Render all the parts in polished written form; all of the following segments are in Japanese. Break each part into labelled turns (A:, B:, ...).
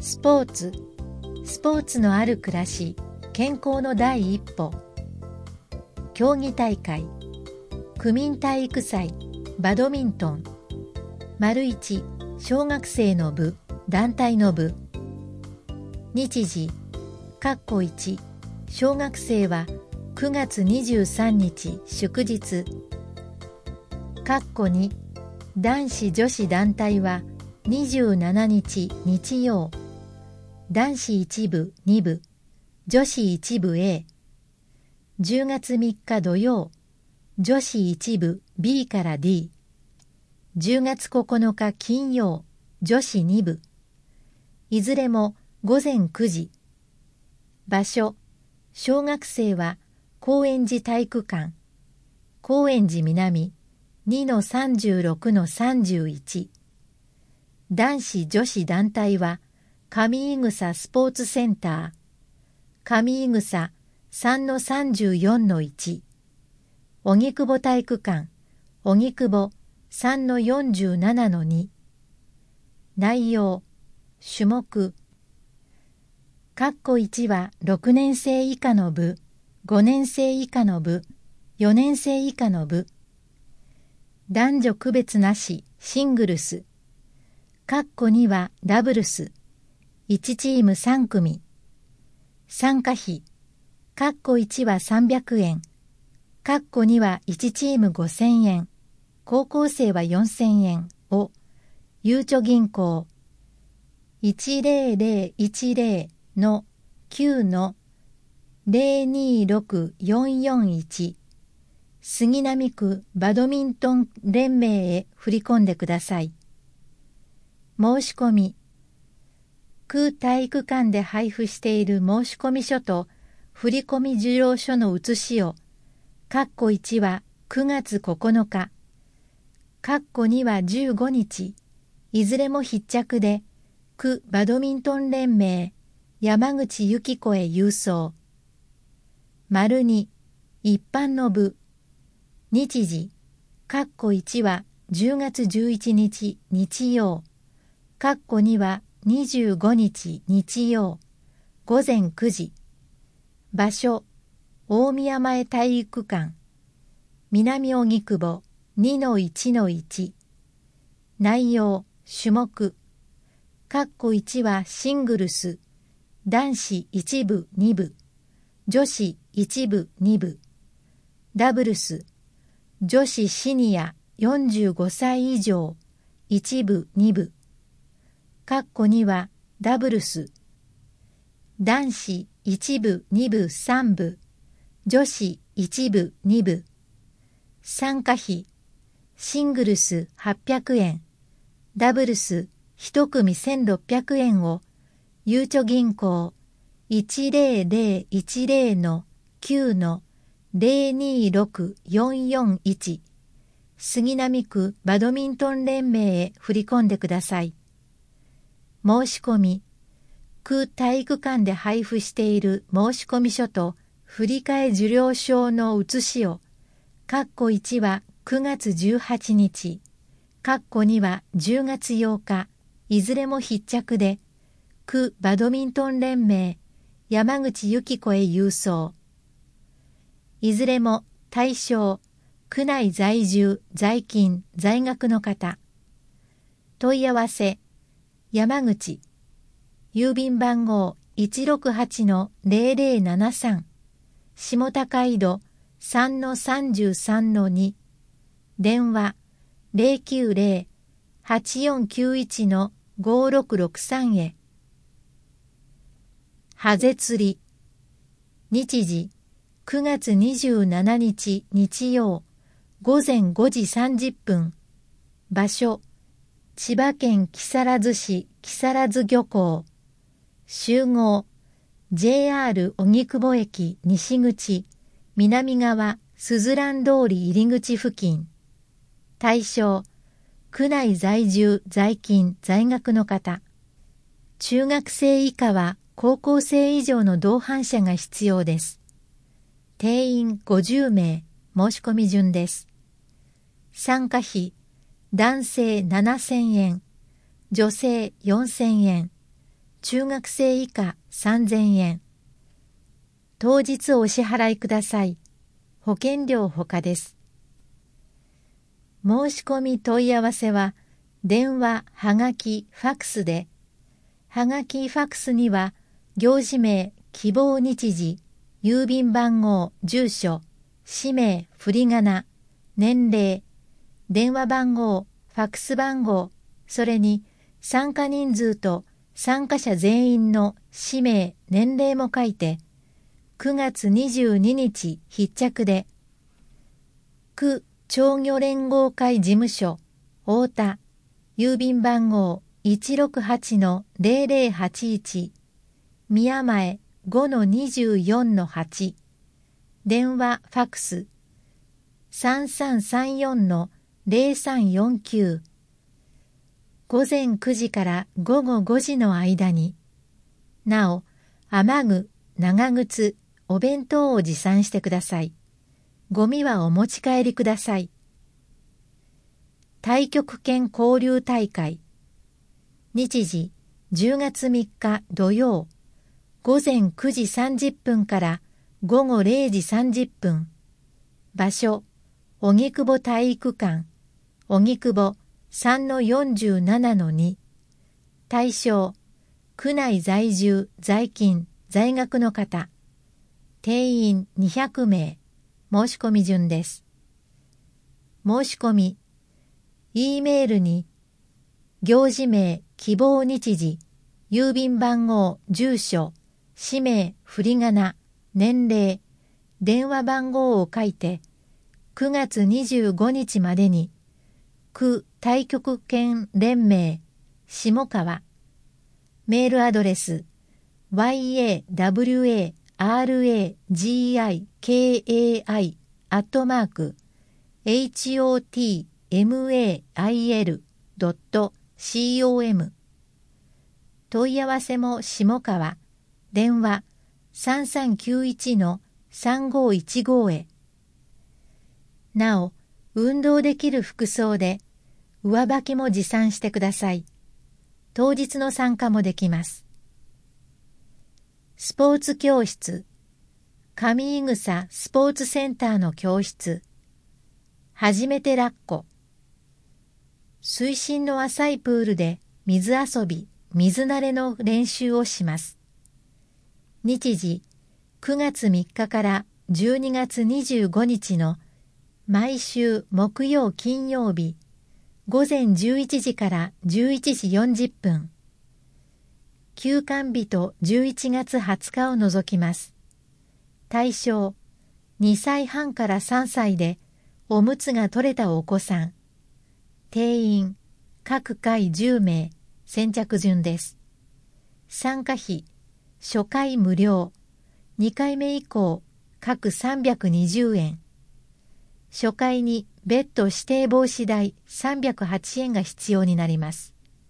A: スポーツのある暮らし、健康の第一歩。競技大会、区民体育祭、バドミントン。1、小学生の部、団体の部。日時、1、小学生は9月23日祝日。2、男子女子団体は27日日曜。男子1部2部、女子1部 A。10月3日土曜、女子1部 B から D。10月9日金曜、女子2部。いずれも午前9時。場所、小学生は高円寺体育館、高円寺南 2-36-31。男子女子団体は上井草スポーツセンター、上井草 3-34-1。荻窪体育館、荻窪 3-47-2。内容、種目。1は6年生以下の部、5年生以下の部、4年生以下の部。男女区別なし、シングルス。2はダブルス。1チーム3組。参加費。1は300円。2は1チーム5000円。高校生は4000円を、ゆうちょ銀行 100-1-9-026441 杉並区バドミントン連盟へ振り込んでください。申し込み。区体育館で配布している申込書と振込受領書の写しを、1は9月9日、2は15日、いずれも必着で、区バドミントン連盟山口由紀子へ郵送。2、一般の部。日時、1は10月11日日曜、2は25日日曜、午前9時。場所、大宮前体育館、南荻窪 2-1-1。内容、種目。1はシングルス、男子1部2部、女子1部2部。ダブルス、女子シニア45歳以上、1部2部。2はダブルス。男子1部2部3部、女子1部2部。参加費、シングルス800円、ダブルス1組1600円を、ゆうちょ銀行 100-1-9-026441 杉並区バドミントン連盟へ振り込んでください。申し込み。区体育館で配布している申込書と振替受領証の写しを、1は9月18日、2は10月8日、いずれも必着で、区バドミントン連盟山口由紀子へ郵送。いずれも対象、区内在住、在勤、在学の方。問い合わせ、山口、郵便番号 168-0073、下高井戸 3-33-2、電話 090-8491-5663 へ。ハゼ釣り。日時、9月27日日曜、午前5時30分。場所、千葉県木更津市木更津漁港。集合、JR 荻窪駅西口、南側すずらん通り入り口付近。対象、区内在住、在勤、在学の方。中学生以下は高校生以上の同伴者が必要です。定員50名、申し込み順です。参加費、男性7000円、女性4000円、 中学生以下3000円。当日お支払いください。保険料ほかです。申し込み問い合わせは、電話、はがき、ファクスで、はがき、ファクスには、行事名、希望日時、郵便番号、住所、氏名、振り仮名、年齢、電話番号、ファクス番号、それに参加人数と参加者全員の氏名、年齢も書いて、9月22日必着で、区町魚連合会事務所、太田、郵便番号 168-0081、宮前 5-24-8、電話ファクス 3334-0349、午前9時から午後5時の間に、なお、雨具、長靴、お弁当を持参してください。ゴミはお持ち帰りください。太極拳交流大会。日時、10月3日土曜、午前9時30分から午後0時30分。場所、荻窪体育館、荻窪 3-47-2。対象、区内在住、在勤、在学の方。定員200名。申し込み順です。申し込み、E メールに、行事名、希望日時、郵便番号、住所、氏名、振り仮名、年齢、電話番号を書いて、9月25日までに、区太極拳連盟、下川、メールアドレス、yawaragikai@hotmail.com。 問い合わせも下川、電話 3391-3515 へ。なお、運動できる服装で、上履きも持参してください。当日の参加もできます。スポーツ教室、上井草スポーツセンターの教室、初めてラッコ。水深の浅いプールで水遊び、水慣れの練習をします。日時、9月3日から12月25日の毎週木曜金曜日、午前11時から11時40分。休館日と11月20日を除きます。対象、2歳半から3歳でおむつが取れたお子さん。定員、各回10名、先着順です。参加費、初回無料、2回目以降、各320円。初回に別途指定防止代308円が必要になります。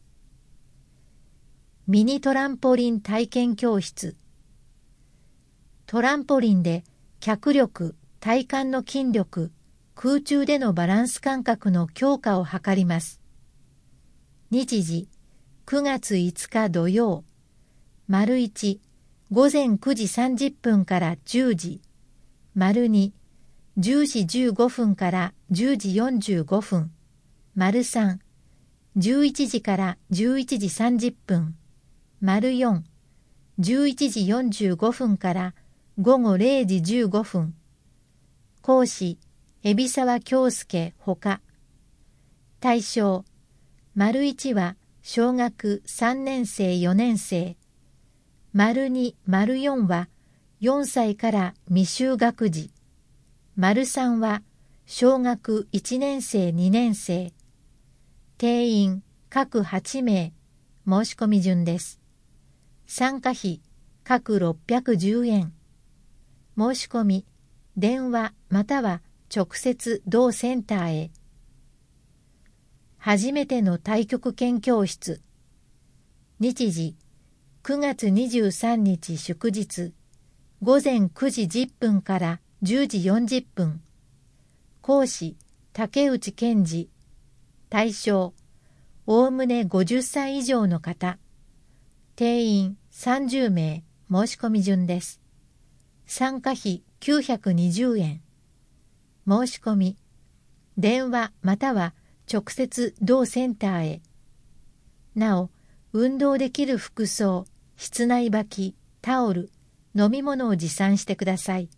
A: ミニトランポリン体験教室。トランポリンで脚力、体幹の筋力、空中でのバランス感覚の強化を図ります。日時、9月5日土曜、丸1、午前9時30分から10時、丸2、10時15分から10時45分、丸3、11時から11時30分、丸4、11時45分から午後0時15分。講師、海老沢京介ほか。対象、丸1は小学3年生4年生。丸2、丸4は4歳から未就学児。丸3は小学1年生2年生。定員各8名。申し込み順です。参加費各610円。申し込み、電話または直接同センターへ。初めての太極拳教室。日時、9月23日祝日、午前9時10分から10時40分。講師、竹内健二。対象、おおむね50歳以上の方。 定員30名申し込み順です。参加費920円。申し込み、電話または直接同センターへ。なお、運動できる服装、室内履き、タオル、飲み物を持参してください。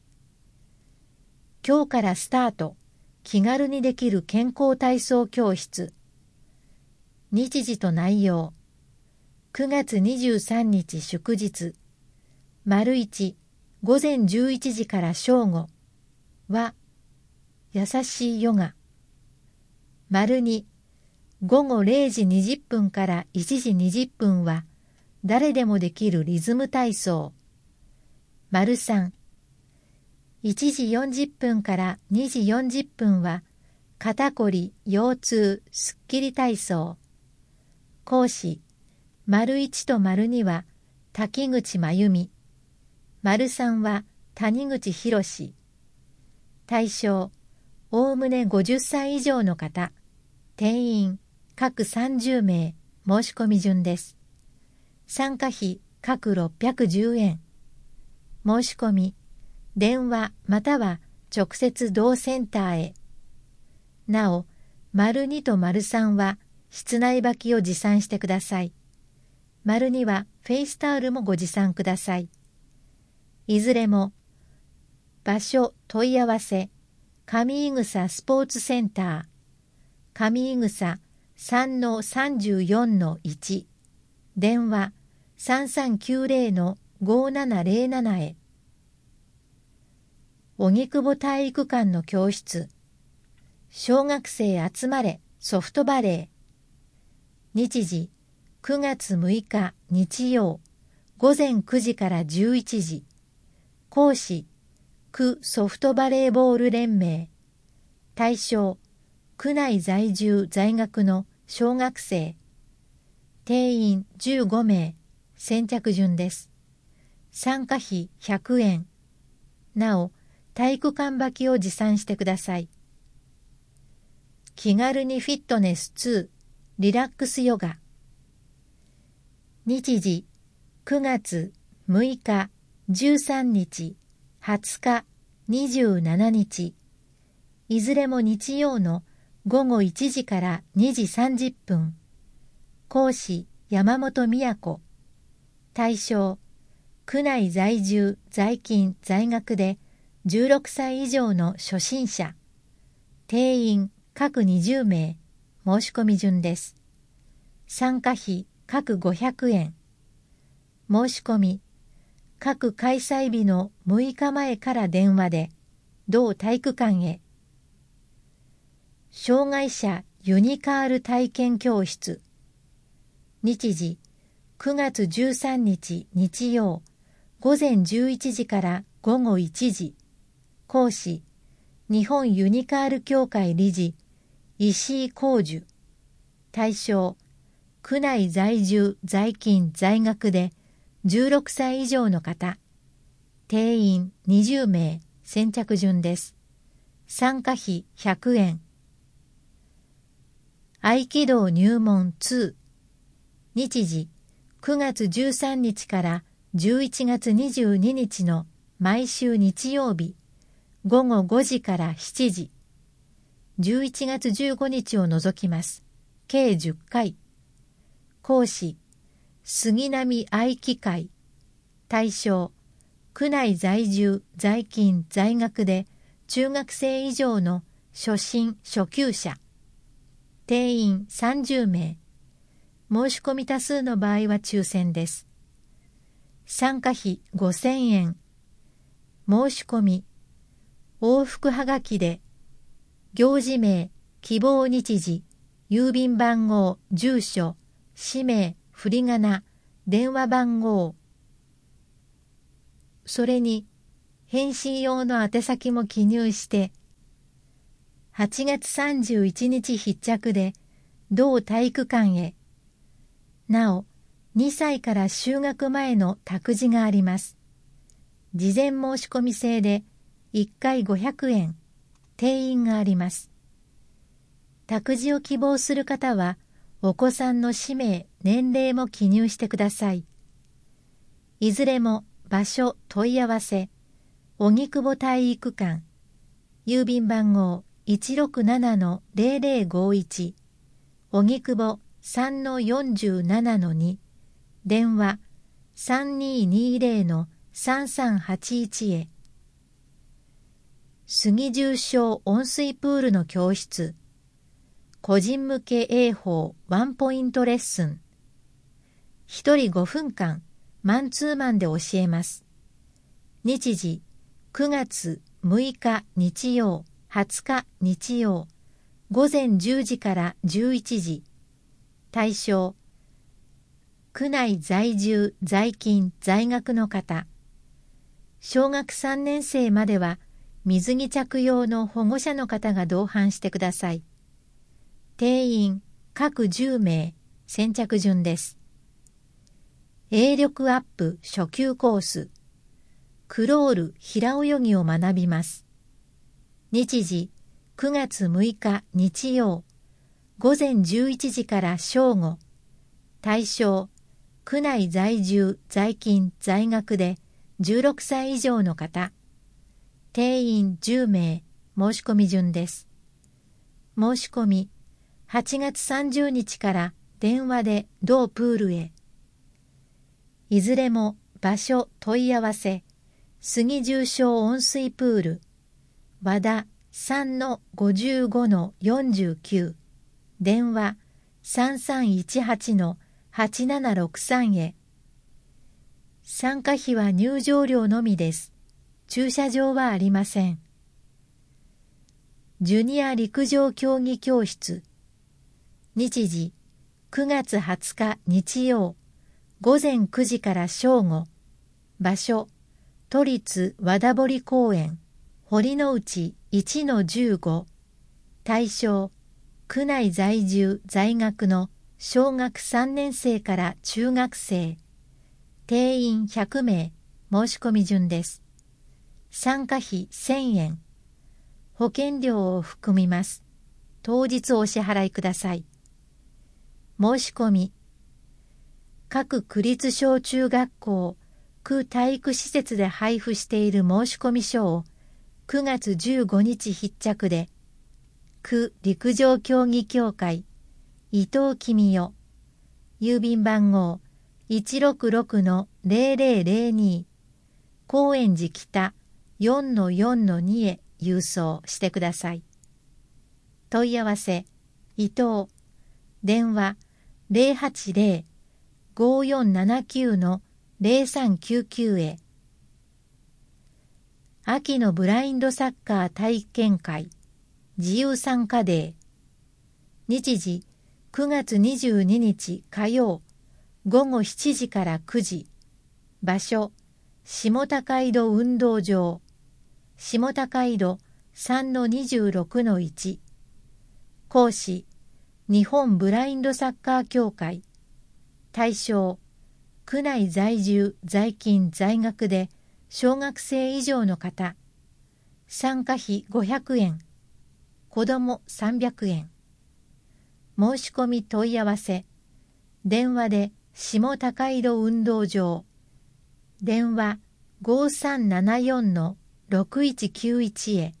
A: 今日からスタート、気軽にできる健康体操教室。日時と内容。9月23日祝日。丸1、午前11時から正午は、優しいヨガ。丸2、午後0時20分から1時20分は、誰でもできるリズム体操。丸3、1時40分から2時40分は、肩こり、腰痛、すっきり体操。講師、丸1と丸2は、滝口真由美。丸3は、谷口博。対象、おおむね50歳以上の方。定員、各30名、申し込み順です。参加費、各610円。申し込み、電話または直接同センターへ。なお、丸2と丸3は室内履きを持参してください。丸2はフェイスタオルもご持参ください。いずれも、場所問い合わせ、上井草スポーツセンター、上井草 3-34-1、電話 3390-5707 へ。荻窪体育館の教室、小学生集まれソフトバレー。日時、9月6日日曜、午前9時から11時。講師、区ソフトバレーボール連盟。対象、区内在住在学の小学生。定員15名、先着順です。参加費100円。なお、体育館履きを持参してください。気軽にフィットネス2、リラックスヨガ。日時、9月6日、13日、20日、27日。いずれも日曜の午後1時から2時30分。講師、山本美子。対象、区内在住、在勤、在学で16歳以上の初心者。定員、各20名。申し込み順です。参加費、各500円。申し込み、各開催日の6日前から電話で、同体育館へ。障害者ユニカール体験教室。日時、9月13日日曜、午前11時から午後1時。講師、日本ユニカール協会理事、石井浩樹。対象、区内在住在勤在学で16歳以上の方。定員20名、先着順です。参加費100円。合気道入門2。日時、9月13日から11月22日の毎週日曜日、午後5時から7時。11月15日を除きます。計10回。講師、杉並合気会。対象、区内在住在勤在学で中学生以上の初心初級者。定員30名。申し込み多数の場合は抽選です。参加費5000円。申し込み、往復はがきで、行事名、希望日時、郵便番号、住所、氏名、振り仮名、電話番号。それに、返信用の宛先も記入して、8月31日必着で、同体育館へ。なお、2歳から就学前の託児があります。事前申し込み制で、1回500円、定員があります。託児を希望する方は、 お子さんの氏名、年齢も記入してください。いずれも場所問い合わせ、荻窪体育館、郵便番号 167-0051、荻窪 3-47-2、電話 3220-3381 へ。杉重症温水プールの教室、個人向け英法ワンポイントレッスン。一人5分間、マンツーマンで教えます。日時、9月6日日曜、20日日曜、午前10時から11時。対象、区内在住、在勤、在学の方。小学3年生までは、水着着用の保護者の方が同伴してください。定員各10名、先着順です。泳力アップ初級コース、クロール平泳ぎを学びます。日時9月6日日曜、午前11時から正午。対象、区内在住、在勤、在学で16歳以上の方。定員10名、申し込み順です。申し込み、8月30日から電話で同プールへ。いずれも場所問い合わせ、杉重症温水プール、和田 3-55-49、電話 3318-8763 へ。参加費は入場料のみです。駐車場はありません。ジュニア陸上競技教室、日時9月20日日曜、午前9時から正午。場所、都立和田堀公園、堀之内 1-15。対象、区内在住在学の小学3年生から中学生。定員100名、申し込み順です。参加費1000円。保険料を含みます。当日お支払いください。申し込み。各区立小中学校、区体育施設で配布している申込書を9月15日必着で、区陸上競技協会、伊藤公代、郵便番号 166-0002、高円寺北 4-4-2 へ郵送してください。問い合わせ、伊藤、電話080-5479-0399 へ。秋のブラインドサッカー体験会、自由参加デー。日時9月22日火曜、午後7時から9時。場所、下高井戸運動場、下高井戸 3-26-1。講師、日本ブラインドサッカー協会。対象、区内在住、在勤、在学で小学生以上の方。参加費500円。子ども300円。申し込み問い合わせ。電話で下高井戸運動場。電話 5374-6191 へ。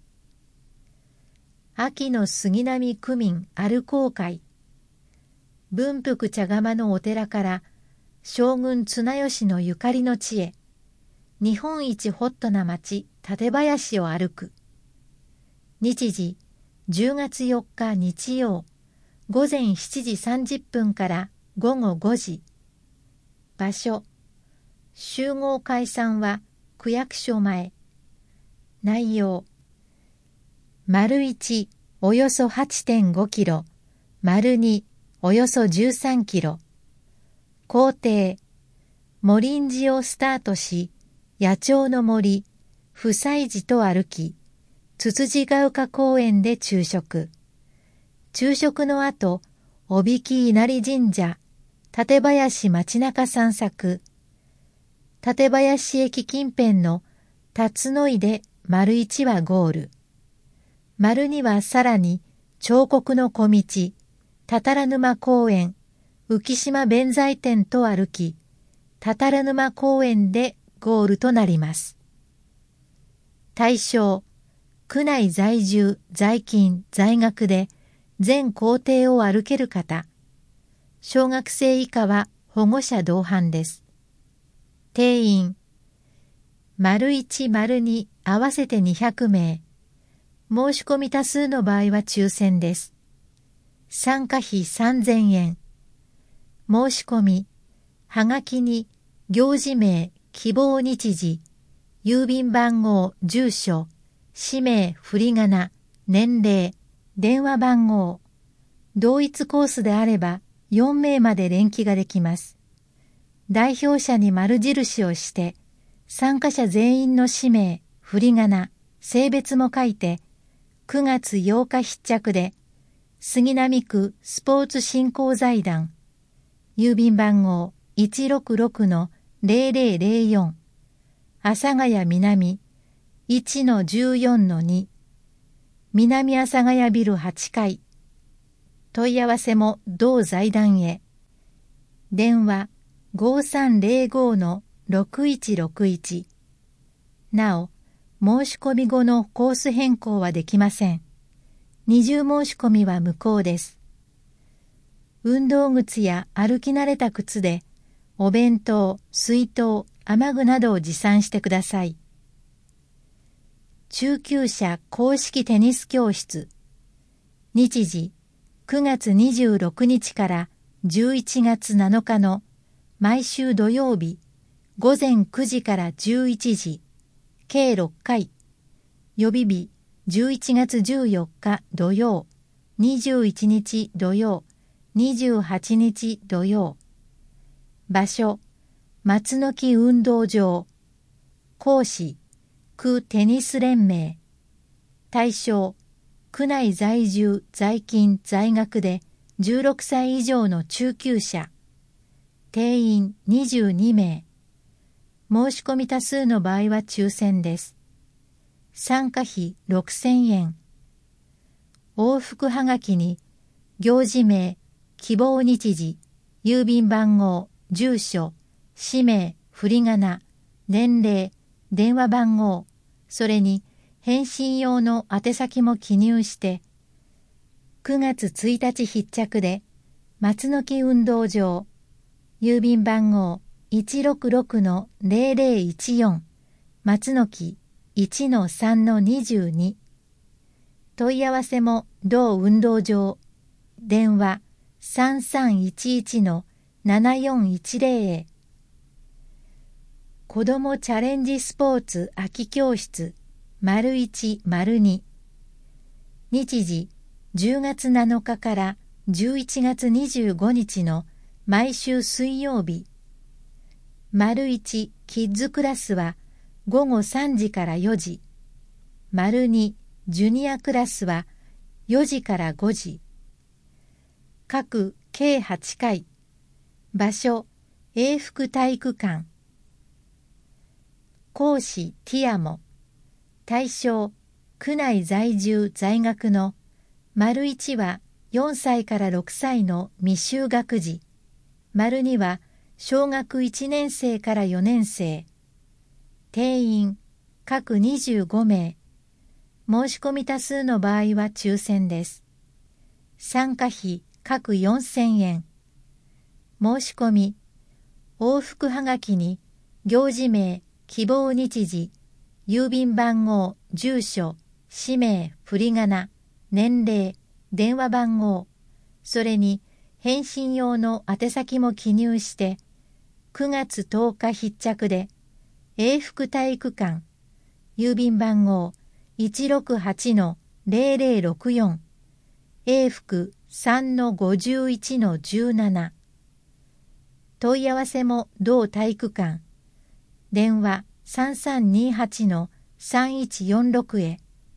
A: 秋の杉並区民歩こう会。文福茶釜のお寺から将軍綱吉のゆかりの地へ、日本一ホットな町館林を歩く。日時10月4日日曜、午前7時30分から午後5時。場所、集合解散は区役所前。内容、丸1およそ 8.5 キロ、丸2およそ13キロ。行程、茂林寺をスタートし、野鳥の森、普済寺と歩き、つつじが丘公園で昼食。昼食の後、おびき稲荷神社、館林街中散策。館林駅近辺の辰野井で丸1はゴール。丸2はさらに彫刻の小道、 たたら沼公園、浮島弁財天と歩き、たたら沼公園でゴールとなります。対象、区内在住、在勤、在学で全行程を歩ける方。小学生以下は保護者同伴です。定員、1、2合わせて200名。申し込み多数の場合は抽選です。参加費3000円。申し込み、はがきに行事名、希望日時、郵便番号、住所、氏名、振り仮名、年齢、電話番号。同一コースであれば4名まで連記ができます。代表者に丸印をして、参加者全員の氏名、振り仮名、性別も書いて、9月8日必着で、杉並区スポーツ振興財団、郵便番号 166-0004、阿佐ヶ谷南 1-14-2、南阿佐ヶ谷ビル8階。問い合わせも同財団へ。電話5305-6161。なお、申し込み後のコース変更はできません。二重申し込みは無効です。運動靴や歩き慣れた靴で、お弁当、水筒、雨具などを持参してください。中級者公式テニス教室。日時、9月26日から11月7日の毎週土曜日、午前9時から11時、計6回。予備日、11月14日土曜、21日土曜、28日土曜。場所、松の木運動場。講師、区テニス連盟。対象、区内在住、在勤、在学で16歳以上の中級者。定員22名。申し込み多数の場合は抽選です。参加費6000円。往復はがきに、行事名、希望日時、郵便番号、住所、氏名、振り仮名、年齢、電話番号、それに返信用の宛先も記入して、9月1日必着で、松の木運動場、郵便番号 166-0014、松の木 1-3-22。問い合わせも同運動場、電話3311-7410へ。子どもチャレンジスポーツ秋教室 ①②。日時、10月7日から11月25日の毎週水曜日。①キッズクラスは午後3時から4時。②ジュニアクラスは4時から5時。各計8回。場所、永福体育館。講師ティアモ。対象、区内在住在学の①は4歳から6歳の未就学児。②は小学1年生から4年生。定員、各25名。申し込み多数の場合は抽選です。参加費、各4000円。申し込み、往復はがきに、行事名、希望日時、郵便番号、住所、氏名、振り仮名、年齢、電話番号、それに返信用の宛先も記入して、9月10日必着で、永福体育館、郵便番号 168-0064、永福 3-51-17。問い合わせも同体育館。電話3328-3146へ。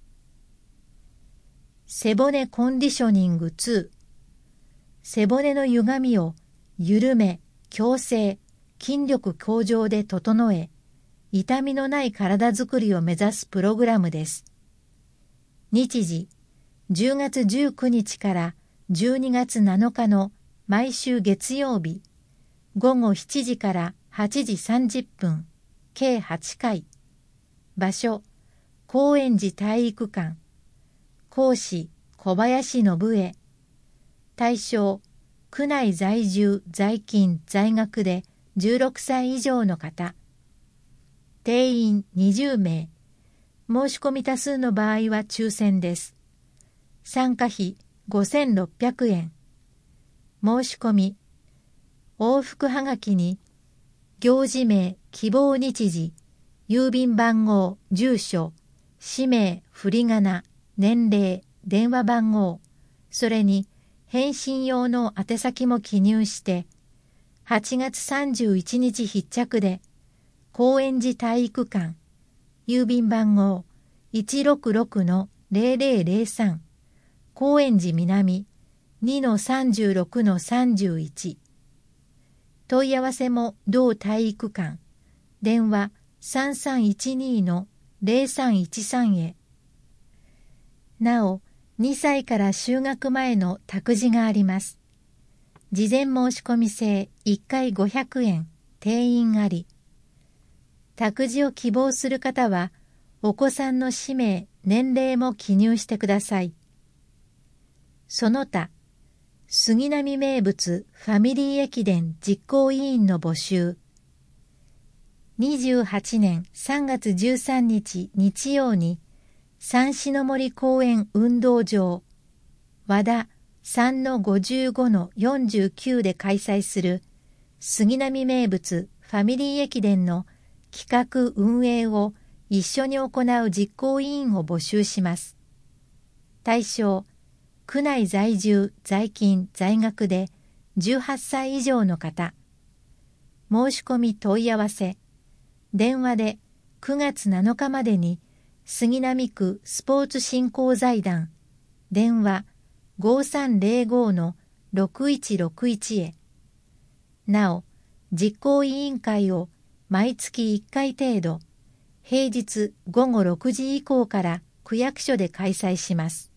A: 背骨コンディショニング2。背骨の歪みを緩め、矯正、筋力向上で整え、痛みのない体づくりを目指すプログラムです。日時、10月19日から 12月7日の毎週月曜日、午後7時から8時30分、計8回。場所、高円寺体育館。講師、小林信恵。対象、区内在住、在勤、在学で16歳以上の方。定員20名。申し込み多数の場合は抽選です。参加費5600円。申し込み。往復はがきに、行事名、希望日時、郵便番号、住所、氏名、振り仮名、年齢、電話番号、それに返信用の宛先も記入して、8月31日必着で、高円寺体育館、郵便番号 166-0003、高円寺南 2-36-31。問い合わせも同体育館、電話 3312-0313 へ。なお、2歳から就学前の託児があります。事前申し込み制1回500円、定員あり。託児を希望する方は、お子さんの氏名、年齢も記入してください。その他、杉並名物ファミリー駅伝実行委員の募集。28年3月13日日曜に、山志の森公園運動場、和田 3-55-49 で開催する杉並名物ファミリー駅伝の企画運営を一緒に行う実行委員を募集します。対象、区内在住、在勤、在学で18歳以上の方。申し込み問い合わせ。電話で9月7日までに杉並区スポーツ振興財団、電話 5305-6161 へ。なお、実行委員会を毎月1回程度、平日午後6時以降から区役所で開催します。